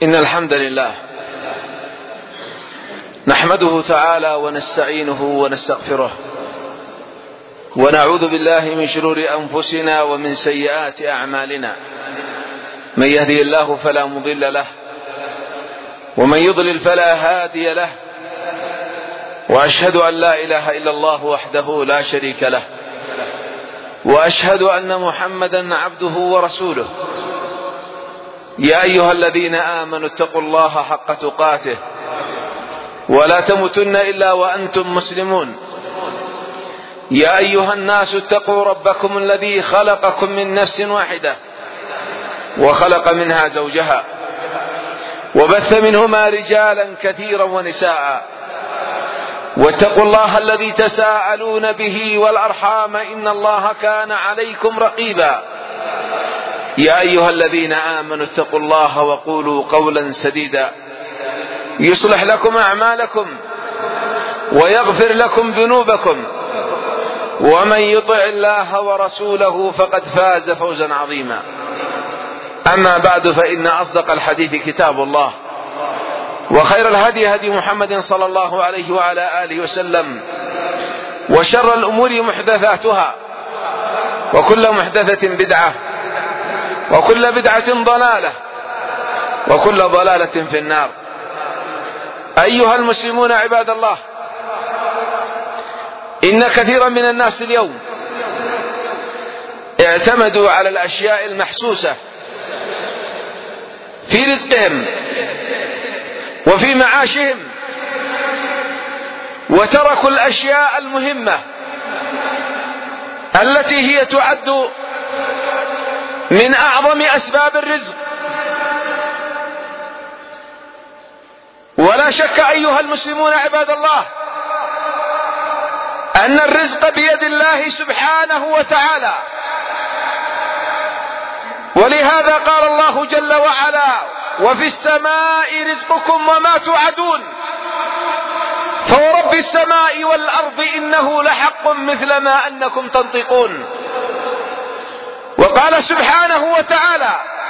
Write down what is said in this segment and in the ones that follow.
إن الحمد لله نحمده تعالى ونستعينه ونستغفره ونعوذ بالله من شرور أنفسنا ومن سيئات أعمالنا. من يهدي الله فلا مضل له ومن يضلل فلا هادي له، وأشهد أن لا إله إلا الله وحده لا شريك له، وأشهد أن محمدا عبده ورسوله. يا أيها الذين آمنوا اتقوا الله حق تقاته ولا تموتن إلا وأنتم مسلمون. يا أيها الناس اتقوا ربكم الذي خلقكم من نفس واحدة وخلق منها زوجها وبث منهما رجالا كثيرا ونساء، واتقوا الله الذي تساءلون به والأرحام إن الله كان عليكم رقيبا. يا أيها الذين آمنوا اتقوا الله وقولوا قولا سديدا يصلح لكم أعمالكم ويغفر لكم ذنوبكم، ومن يطع الله ورسوله فقد فاز فوزا عظيما. أما بعد، فإن أصدق الحديث كتاب الله، وخير الهدي هدي محمد صلى الله عليه وعلى آله وسلم، وشر الأمور محدثاتها، وكل محدثة بدعة، وكل بدعة ضلالة، وكل ضلالة في النار. أيها المسلمون عباد الله، إن كثيرا من الناس اليوم اعتمدوا على الأشياء المحسوسة في رزقهم وفي معاشهم، وتركوا الأشياء المهمة التي هي تعد من أعظم أسباب الرزق. ولا شك أيها المسلمون عباد الله أن الرزق بيد الله سبحانه وتعالى، ولهذا قال الله جل وعلا: وفي السماء رزقكم وما توعدون فورب السماء والأرض إنه لحق مثل ما أنكم تنطقون. وقال سبحانه وتعالى: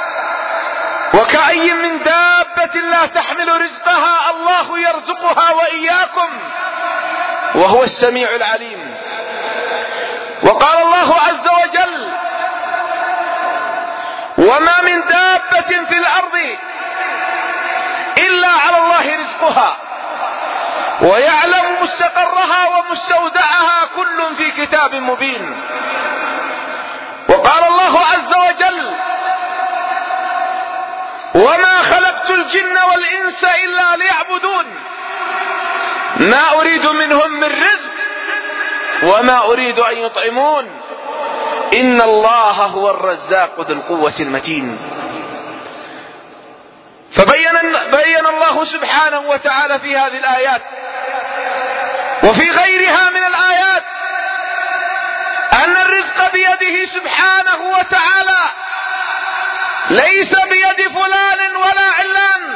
وكأي من دابة لا تحمل رزقها الله يرزقها وإياكم وهو السميع العليم. وقال الله عز وجل: وما من دابة في الأرض إلا على الله رزقها ويعلم مستقرها ومستودعها كل في كتاب مبين. وقال الله عز وجل: وما خلقت الجن والإنس إلا ليعبدون ما أريد منهم من رزق وما أريد أن يطعمون إن الله هو الرزاق ذو القوة المتين. فبين الله سبحانه وتعالى في هذه الآيات وفي غيرها من الآيات أن الرزق بيده سبحانه وتعالى، ليس بيد فلان ولا علان.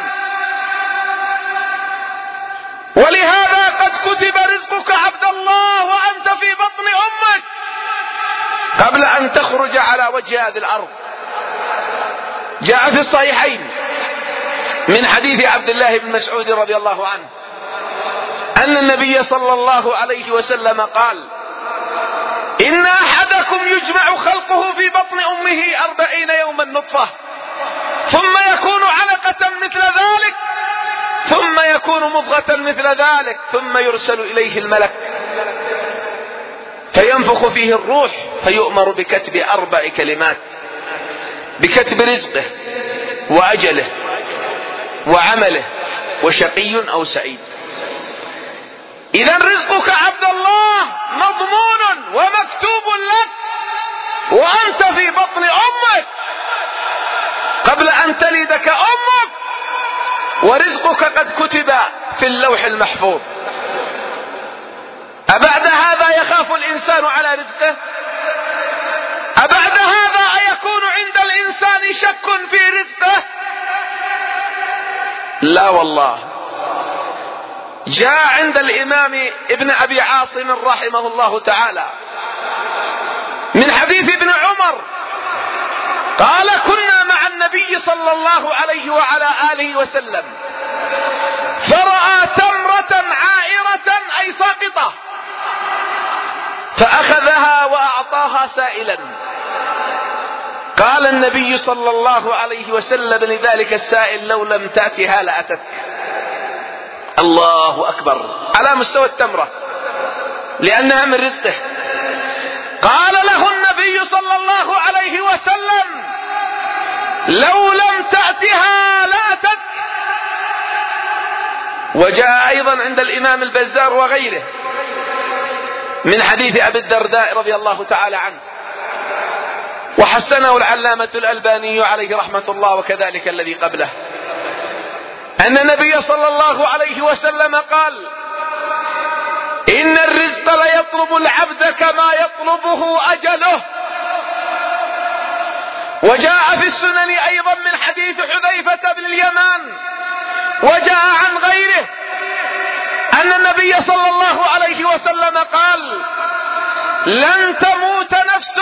ولهذا قد كتب رزقك عبد الله وأنت في بطن أمك قبل أن تخرج على وجه هذه الأرض. جاء في الصحيحين من حديث عبد الله بن مسعود رضي الله عنه أن النبي صلى الله عليه وسلم قال: إن أحدكم يجمع خلقه في بطن أمه 40 يوما نطفة، ثم يكون علقة مثل ذلك، ثم يكون مضغة مثل ذلك، ثم يرسل إليه الملك فينفخ فيه الروح فيؤمر بكتب 4 كلمات: بكتب رزقه وأجله وعمله وشقي أو سعيد. إذا رزقك عبد الله مضمون ومكتوب لك وأنت في بطن أمك قبل أن تلدك أمك، ورزقك قد كتب في اللوح المحفوظ. أبعد هذا يخاف الإنسان على رزقه؟ أبعد هذا أيكون عند الإنسان شك في رزقه؟ لا والله. جاء عند الإمام ابن أبي عاصم رحمه الله تعالى من حديث ابن عمر قال: كنا مع النبي النبي صلى الله عليه وعلى آله وسلم فرأى تمرة عائرة أي ساقطة فأخذها وأعطاها سائلا. قال النبي صلى الله عليه وسلم لذلك السائل: لو لم تأتها لأتتك. الله أكبر، على مستوى التمرة لأنها من رزقه. قال له النبي صلى الله عليه وسلم: لو لم تأتها لأتتك. وجاء أيضا عند الإمام البزار وغيره من حديث أبي الدرداء رضي الله تعالى عنه، وحسنه العلامة الألباني عليه رحمة الله وكذلك الذي قبله، أن النبي صلى الله عليه وسلم قال: إن الرزق ليطلب العبد كما يطلبه أجله. وجاء في السنن أيضا من حديث حذيفة بن اليمان وجاء عن غيره أن النبي صلى الله عليه وسلم قال: لن تموت نفس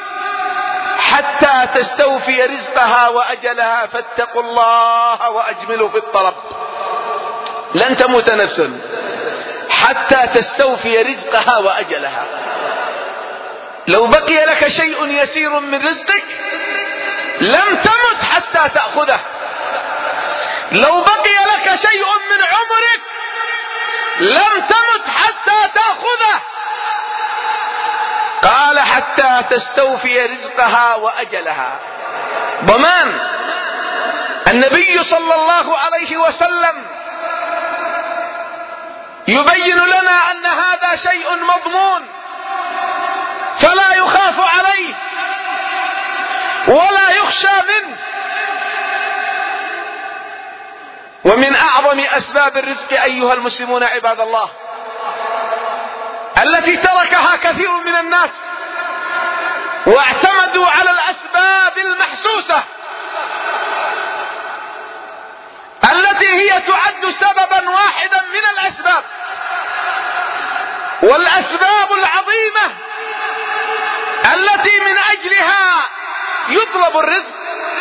حتى تستوفي رزقها وأجلها فاتقوا الله وأجملوا في الطلب. لن تموت نفس حتى تستوفي رزقها وأجلها. لو بقي لك شيء يسير من رزقك لم تمت حتى تأخذه. لو بقي لك شيء من عمرك لم تمت حتى تأخذه. قال: حتى تستوفي رزقها وأجلها. ضمان. النبي صلى الله عليه وسلم يبين لنا أن هذا شيء مضمون فلا يخاف عليه ولا يخشى منه. ومن أعظم أسباب الرزق أيها المسلمون عباد الله التي تركها كثير من الناس واعتمدوا على الأسباب المحسوسة التي هي تعد سببا واحدا من الأسباب، والأسباب العظيمة التي من أجلها يطلب الرزق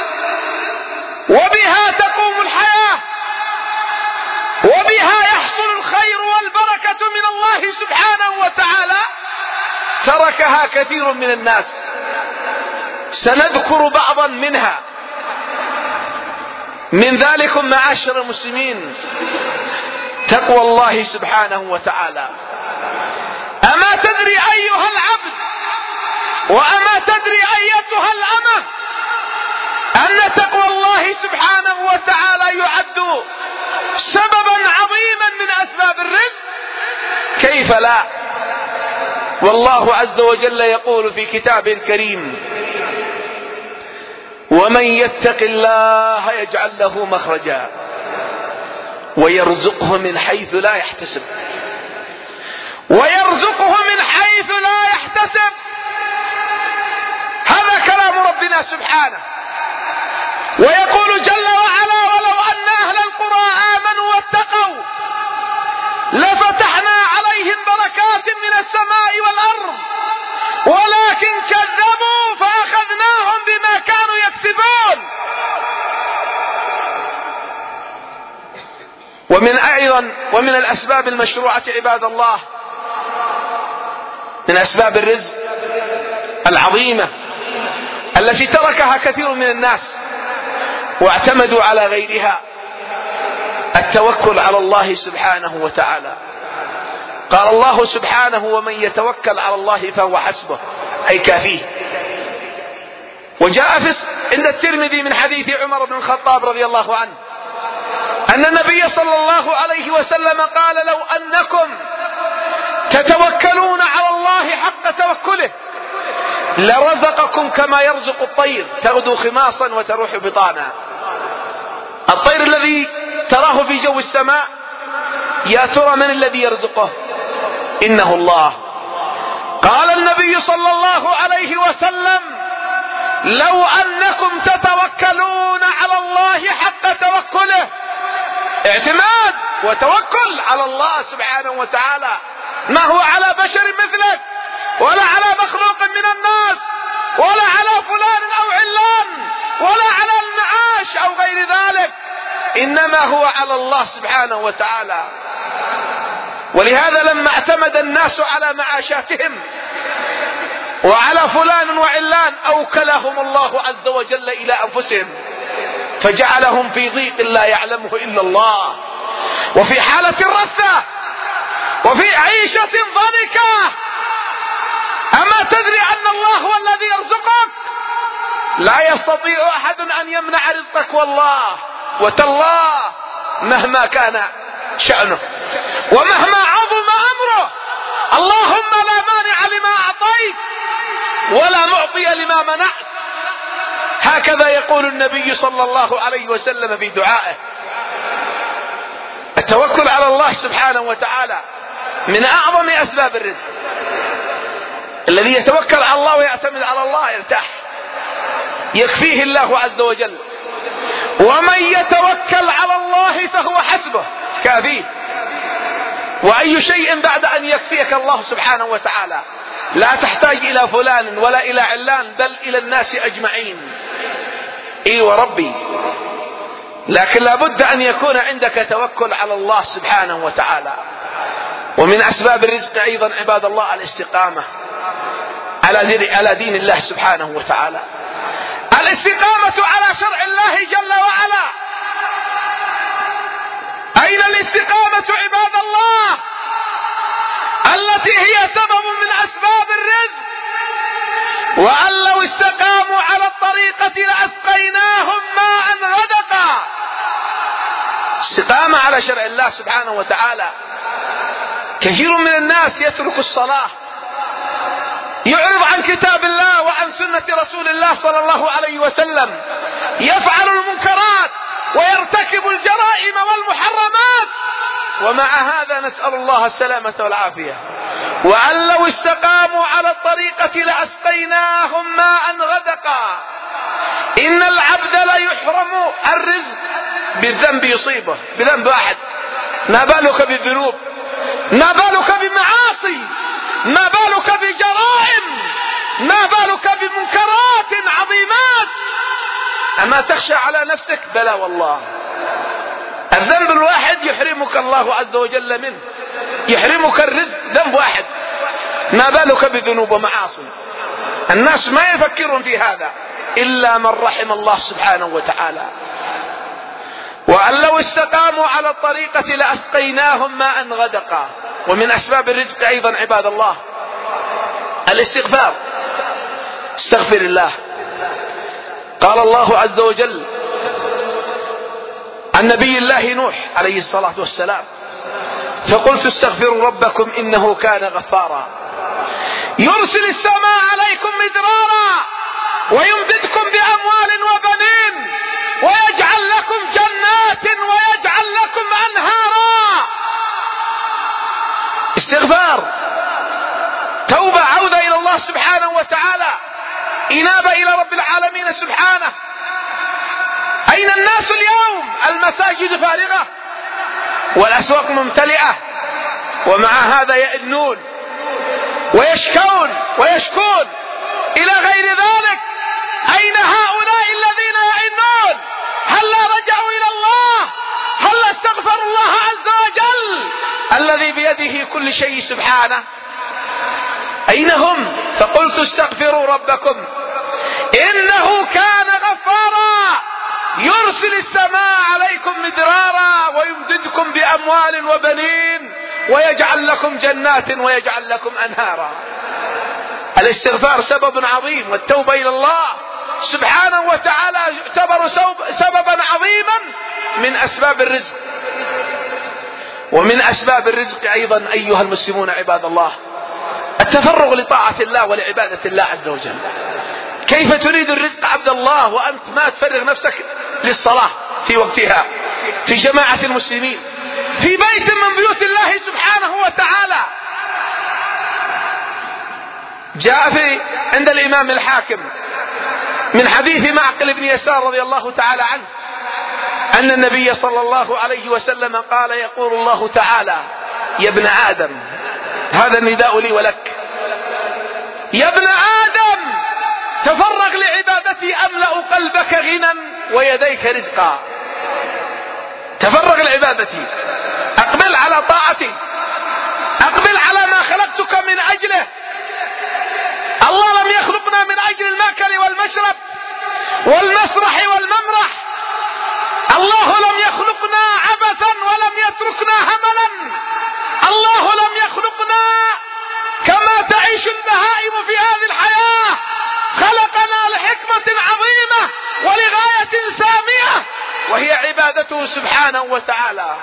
وبها تقوم الحياة وبها يحصل الخير والبركة من الله سبحانه وتعالى، تركها كثير من الناس. سنذكر بعضا منها. من ذلكم معاشر المسلمين تقوى الله سبحانه وتعالى. أما تدري أيها العبد وأما تدري أيتها الأمة أن تقوى الله سبحانه وتعالى يعد سببا عظيما من أسباب الرزق؟ كيف لا؟ والله عز وجل يقول في كتابه الكريم: ومن يتق الله يجعل له مخرجا ويرزقه من حيث لا يحتسب. ويرزقه من حيث لا يحتسب. هذا كلام ربنا سبحانه. ويقول جل وعلا: ولو أن أهل القرى آمنوا واتقوا لفتحنا عليهم بركات من السماء والأرض ولكن كذبوا فأخذناهم بما كانوا يكسبون. ومن الأسباب المشروعة عباد الله من أسباب الرزق العظيمة التي تركها كثير من الناس واعتمدوا على غيرها التوكل على الله سبحانه وتعالى. قال الله سبحانه: ومن يتوكل على الله فهو حسبه، أي كافيه. وجاء عند الترمذي من حديث عمر بن الخطاب رضي الله عنه أن النبي صلى الله عليه وسلم قال: لو أنكم تتوكلون على الله حق توكله لرزقكم كما يرزق الطير تغدو خماصا وتروح بطانا. الطير الذي تراه في جو السماء، يا ترى من الذي يرزقه؟ إنه الله. قال النبي صلى الله عليه وسلم: لو أنكم تتوكلون على الله حق توكله، اعتماد وتوكل على الله سبحانه وتعالى، ما هو على بشر مثلك ولا على مخلوق من الناس ولا على فلان أو علان ولا على المعاد معاش أو غير ذلك، إنما هو على الله سبحانه وتعالى. ولهذا لما اعتمد الناس على معاشاتهم وعلى فلان وعلان أوكلهم الله عز وجل إلى أنفسهم، فجعلهم في ضيق لا يعلمه إلا الله، وفي حالة رثة، وفي عيشة ضنكة. أما تدري أن الله هو الذي يرزقك؟ لا يستطيع أحد أن يمنع رزقك والله وتالله، مهما كان شأنه ومهما عظم أمره. اللهم لا مانع لما أعطيت ولا معطي لما منعت. هكذا يقول النبي صلى الله عليه وسلم في دعائه. التوكل على الله سبحانه وتعالى من أعظم أسباب الرزق. الذي يتوكل على الله ويعتمد على الله يرتاح، يكفيه الله عز وجل. ومن يتوكل على الله فهو حسبه، كافيه. وأي شيء بعد أن يكفيك الله سبحانه وتعالى، لا تحتاج إلى فلان ولا إلى علان، بل إلى الناس أجمعين. إي وربي. لكن لابد أن يكون عندك توكل على الله سبحانه وتعالى. ومن أسباب الرزق أيضا عباد الله الاستقامة على دين الله سبحانه وتعالى، الاستقامة على شرع الله جل وعلا. أين الاستقامة عباد الله التي هي سبب من أسباب الرزق؟ وأن لو استقاموا على الطريقة لأسقيناهم ماء غدقا. استقامة على شرع الله سبحانه وتعالى. كثير من الناس يترك الصلاة، يعرض عن كتاب الله وعن سنة رسول الله صلى الله عليه وسلم، يفعل المنكرات ويرتكب الجرائم والمحرمات، ومع هذا نسأل الله السلامة والعافية. وأن لو استقاموا على الطريقة لأسقيناهم ماء غدقا. إن العبد لا يحرم الرزق بالذنب يصيبه، بذنب واحد، ما بالك بالذنوب، ما بالك بمعاصي، ما بالك بجرائم، ما بالك بمنكرات عظيمات. أما تخشى على نفسك؟ بلى والله. الذنب الواحد يحرمك الله عز وجل منه، يحرمك الرزق، ذنب واحد، ما بالك بذنوب ومعاصي. الناس ما يفكرون في هذا إلا من رحم الله سبحانه وتعالى. وأن لو استقاموا على الطريقة لأسقيناهم ماء غدقا. ومن أسباب الرزق أيضا عباد الله الاستغفار. استغفر الله. قال الله عز وجل عن نبي الله نوح عليه الصلاة والسلام: فقلت استغفروا ربكم إنه كان غفارا يرسل السماء عليكم مدرارا ويمددكم بأموال وبنين ويجعل لكم جنات ويجعل لكم أنهارا. استغفار، توبة، عودة إلى الله سبحانه وتعالى، إنابة إلى رب العالمين سبحانه. أين الناس اليوم؟ المساجد فارغة والأسواق ممتلئة، ومع هذا يئنون ويشكون إلى غير ذلك. أين هؤلاء الذين يئنون؟ هل رجعوا إلى الله؟ هل استغفروا الله عز وجل الذي بيده كل شيء سبحانه؟ أين هم؟ فقلت استغفروا ربكم إنه كان غفارا يرسل السماء عليكم مدرارا ويمددكم بأموال وبنين ويجعل لكم جنات ويجعل لكم أنهارا. الاستغفار سبب عظيم، والتوبة إلى الله سبحانه وتعالى يعتبر سببا عظيما من أسباب الرزق. ومن أسباب الرزق أيضا أيها المسلمون عباد الله التفرغ لطاعة الله ولعبادة الله عز وجل. كيف تريد الرزق عبد الله وأنت ما تفرغ نفسك للصلاة في وقتها، في جماعة المسلمين، في بيت من بيوت الله سبحانه وتعالى؟ جاء عند الإمام الحاكم من حديث معقل بن يسار رضي الله تعالى عنه أن النبي صلى الله عليه وسلم قال: يقول الله تعالى: يا ابن آدم، هذا النداء لي ولك، يا ابن آدم تفرغ لعبادتي أملأ قلبك غنى ويديك رزقا. تفرغ لعبادتي، أقبل على طاعتي، أقبل على ما خلقتك من أجله. الله لم يخلقنا من أجل المأكل والمشرب والمسرح والممرح. الله لم يخلقنا عبثا ولم يتركنا هملا. الله لم يخلقنا كما تعيش البهائم في هذه الحياة، خلقنا لحكمة عظيمة ولغاية سامية، وهي عبادته سبحانه وتعالى.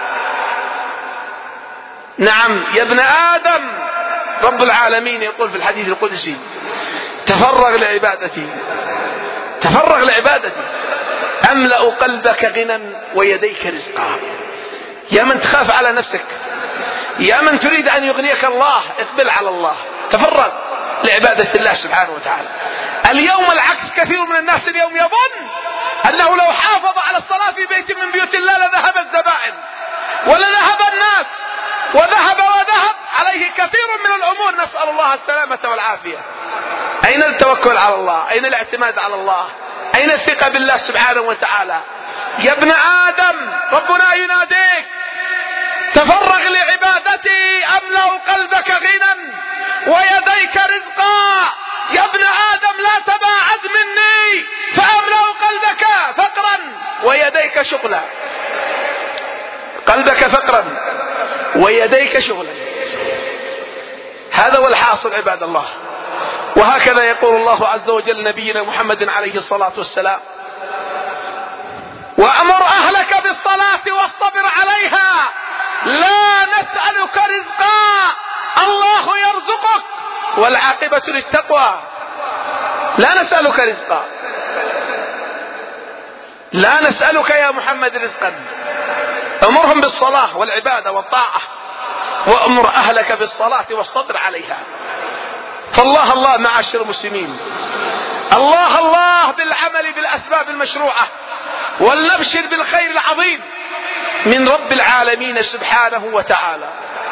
نعم يا ابن آدم، رب العالمين يقول في الحديث القدسي: تفرغ لعبادتي، تفرغ لعبادتي أملأ قلبك غنى ويديك رزقا. يا من تخاف على نفسك، يا من تريد أن يغنيك الله، اقبل على الله، تفرغ لعبادة الله سبحانه وتعالى. اليوم العكس، كثير من الناس اليوم يظن أنه لو حافظ على الصلاة في بيت من بيوت الله لذهب الزبائن ولذهب الناس وذهب عليه كثير من الأمور، نسأل الله السلامة والعافية. أين التوكل على الله؟ أين الاعتماد على الله؟ أين الثقة بالله سبحانه وتعالى؟ يا ابن آدم، ربنا يناديك: تفرغ لعبادتي أملأ قلبك غنى ويديك رزقا. يا ابن آدم، لا تباعد مني فأملأ قلبك فقرا ويديك شغلا. قلبك فقرا ويديك شغلا، هذا هو الحاصل عباد الله. وهكذا يقول الله عز وجل نبينا محمد عليه الصلاة والسلام: وأمر أهلك بالصلاة واصطبر عليها، لا نسألك رزقا، الله يرزقك والعاقبة للتقوى. لا نسألك رزقا، لا نسألك يا محمد رزقا. أمرهم بالصلاة والعبادة والطاعة، وأمر أهلك بالصلاة واصطبر عليها. فالله الله معاشر المسلمين، الله الله بالعمل بالأسباب المشروعة، ولنبشر بالخير العظيم من رب العالمين سبحانه وتعالى.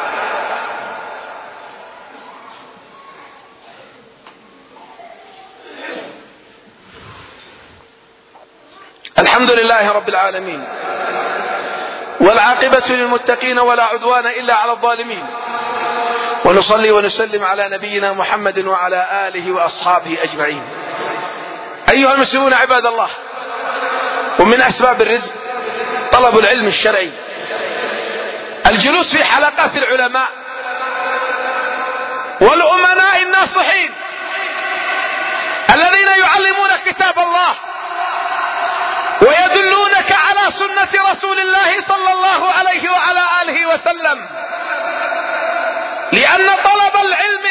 الحمد لله رب العالمين، والعاقبة للمتقين ولا عدوان إلا على الظالمين، ونصلي ونسلم على نبينا محمد وعلى آله وأصحابه أجمعين. أيها المسلمون عباد الله، ومن أسباب الرزق طلب العلم الشرعي، الجلوس في حلقات العلماء والأمناء الناصحين الذين يعلمون كتاب الله ويدلونك على سنة رسول الله صلى الله عليه وعلى آله وسلم، لأن طلب العلم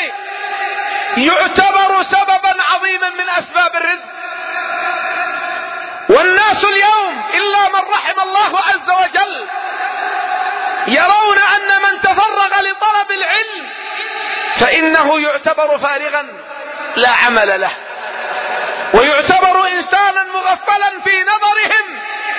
يعتبر سببا عظيما من أسباب الرزق. والناس اليوم إلا من رحم الله عز وجل يرون أن من تفرغ لطلب العلم فإنه يعتبر فارغا لا عمل له، ويعتبر إنسانا مغفلا في نظرهم.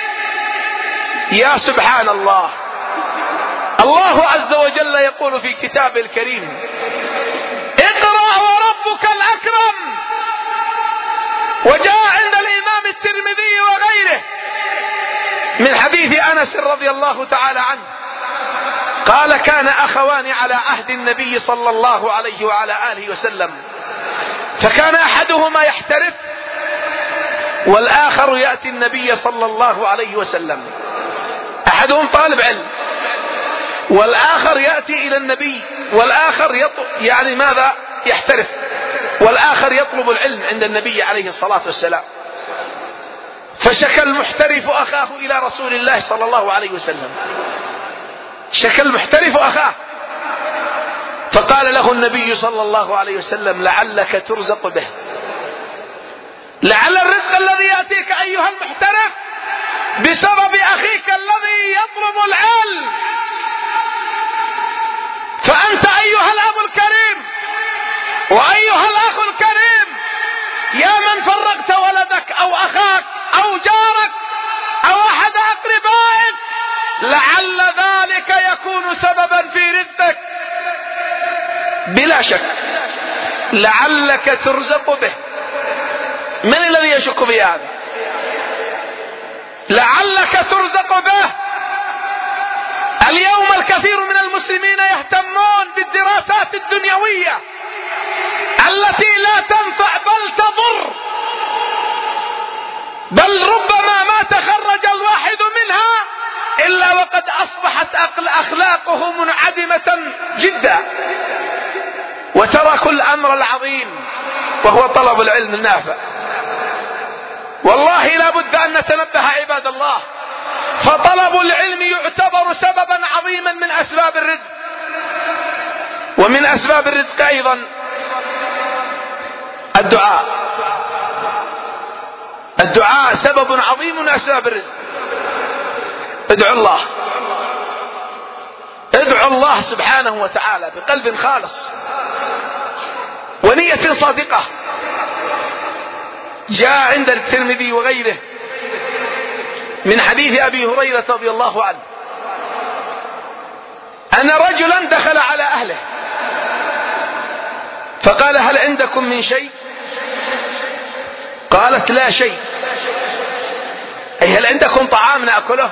يا سبحان الله، الله عز وجل يقول في كتابه الكريم: اقرأ وربك الأكرم. وجاء عند الإمام الترمذي وغيره من حديث أنس رضي الله تعالى عنه قال: كان أخوان على عهد النبي صلى الله عليه وعلى آله وسلم، فكان أحدهما يحترف والآخر يأتي النبي صلى الله عليه وسلم. أحدهم طالب علم والآخر يأتي إلى النبي، والآخر يعني ماذا؟ يحترف، والآخر يطلب العلم عند النبي عليه الصلاة والسلام. فشكى المحترف أخاه إلى رسول الله صلى الله عليه وسلم، شكى المحترف أخاه، فقال له النبي صلى الله عليه وسلم: لعلك ترزق به، لعل الرزق الذي يأتيك أيها المحترف بسبب أخيك الذي يطلب العلم. فأنت أيها الأب الكريم وأيها الأخ الكريم، يا من فرغت ولدك أو أخاك أو جارك أو أحد أقربائك، لعل ذلك يكون سببا في رزقك بلا شك، لعلك ترزق به. من الذي يشك في هذا؟ لعلك ترزق به. اليوم الكثير من المسلمين يهتمون بالدراسات الدنيوية التي لا تنفع بل تضر، بل ربما ما تخرج الواحد منها إلا وقد أصبحت أخلاقه منعدمة جدا، وتركوا الأمر العظيم وهو طلب العلم النافع. والله لا بد أن نتنبه عباد الله، فطلب العلم يعتبر سببا عظيما من أسباب الرزق. ومن أسباب الرزق أيضا الدعاء. الدعاء سبب عظيم من أسباب الرزق. ادعوا الله، ادعوا الله سبحانه وتعالى بقلب خالص ونية صادقة. جاء عند الترمذي وغيره من حديث أبي هريرة رضي الله عنه أن رجلا دخل على أهله فقال: هل عندكم من شيء؟ قالت: لا شيء. أي هل عندكم طعام نأكله؟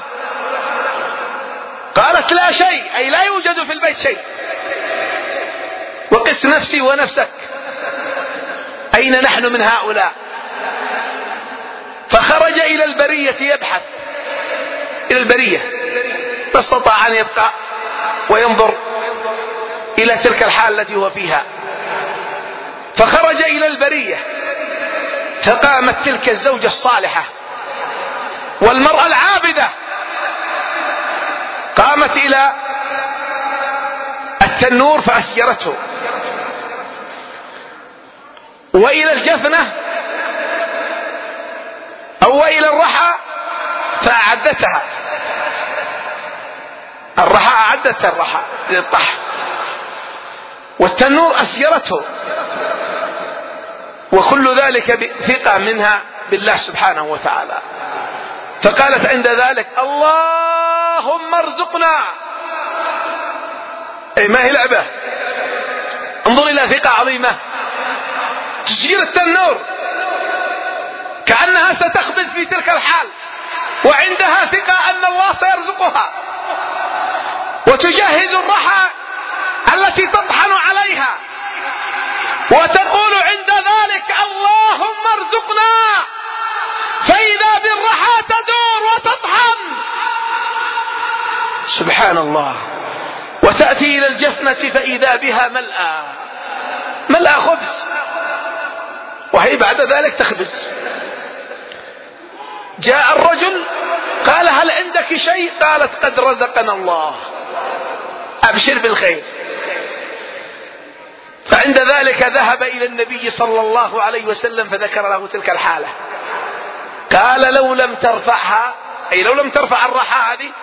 قالت: لا شيء، أي لا يوجد في البيت شيء. وقس نفسي ونفسك، أين نحن من هؤلاء؟ فخرج إلى البرية يبحث، إلى البرية، ما استطاع أن يبقى وينظر إلى تلك الحال التي هو فيها. فخرج إلى البرية، فقامت تلك الزوجة الصالحة والمرأة العابدة، قامت إلى التنور فأسجرته، وإلى الجفنة أو إلى الرحى فأعدتها. الرحى أعدت الرحى للطحن، والتنور أسجرته، وكل ذلك بثقة منها بالله سبحانه وتعالى. فقالت عند ذلك: اللهم ارزقنا. أي ما هي لعبة، انظر إلى ثقة عظيمة، تسجير التنور كأنها ستخبز في تلك الحال، وعندها ثقة أن الله سيرزقها، وتجهز الرحى التي تطحن عليها، وتقول عند ذلك: اللهم ارزقنا. فإذا بالرحى تدور وتطحن، سبحان الله. وتأتي إلى الجفنة فإذا بها ملأى خبز، وهي بعد ذلك تخبز. جاء الرجل قال: هل عندك شيء؟ قالت: قد رزقنا الله، أبشر بالخير. فعند ذلك ذهب إلى النبي صلى الله عليه وسلم فذكر له تلك الحالة. قال: لو لم ترفعها، أي لو لم ترفع الرحى هذه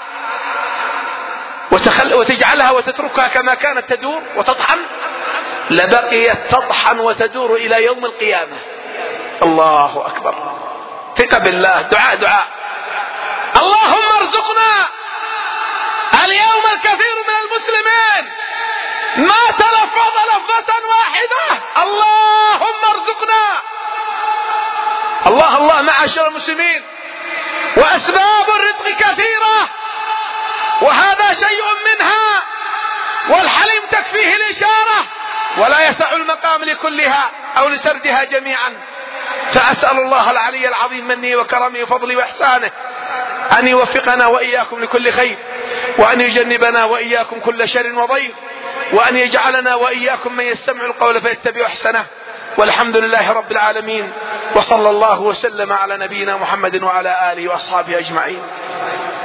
وتجعلها وتتركها كما كانت تدور وتطحن، لبقيت تطحن وتدور إلى يوم القيامة. الله أكبر. ثقة بالله، دعاء. اللهم ارزقنا. اليوم الكثير من المسلمين ما تلفظ لفظة واحدة: اللهم ارزقنا. الله معاشر المسلمين، وأسباب الرزق كثيرة، وهذا شيء منها، والحليم تكفيه الإشارة، ولا يسع المقام لكلها أو لسردها جميعا. فأسأل الله العلي العظيم منه وكرمه وفضله وإحسانه أن يوفقنا وإياكم لكل خير، وأن يجنبنا وإياكم كل شر وضيق، وأن يجعلنا وإياكم من يستمع القول فيتبع أحسنه. والحمد لله رب العالمين، وصلى الله وسلم على نبينا محمد وعلى آله وأصحابه أجمعين.